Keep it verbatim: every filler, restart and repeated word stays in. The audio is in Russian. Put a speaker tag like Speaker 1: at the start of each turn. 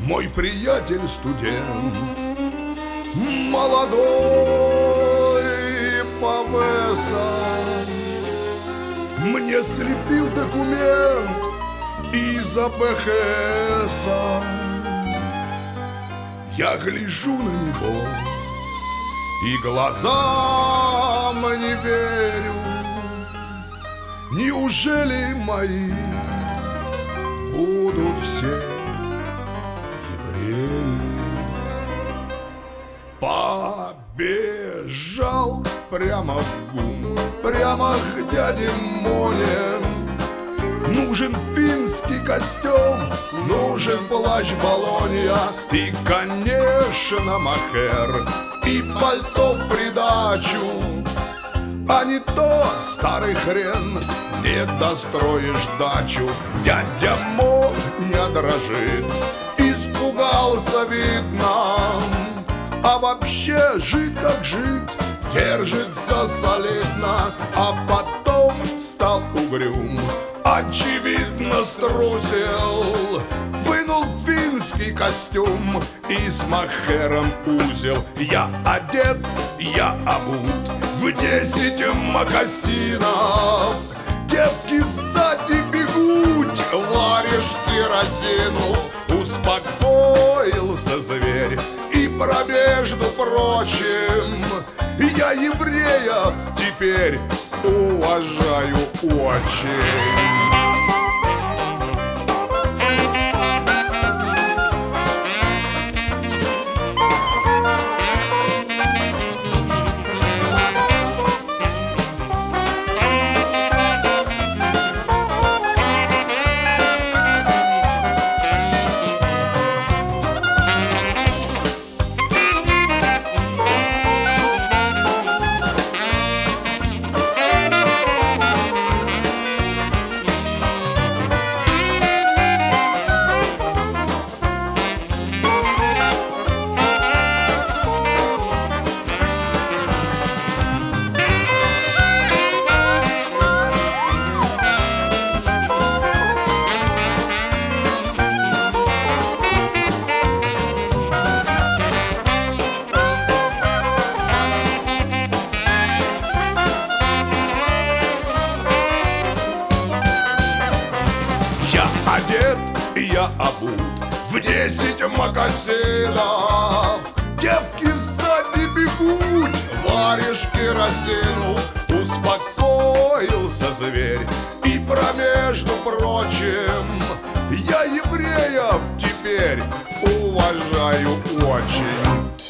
Speaker 1: мой приятель студент, молодой повеса, мне слепил документ из АПХСа. Я гляжу на него и глазам не верю. Неужели мои будут все евреи? Побежал прямо в ГУМ, прямо к дяде Моне. Нужен финский костюм, нужен плащ Болонья и, конечно, мохер, и пальто в придачу. А не то, старый хрен, не достроишь дачу. Дядя Мо не дрожит, испугался, видно. А вообще жить как жить, держится солидно. А потом стал угрюм, очевидно струсил. Вынул финский костюм и с мохером узел. Я одет, я обут в десять мокасинов. Девки сзади бегут, варишь ты разину. Успокоился зверь и про между прочим. Я евреев теперь уважаю очень. Одет, я обут в десять мокасинов. Девки сзади бегут, варишь керосину. Успокоился зверь и про между прочим. Я евреев теперь уважаю очень.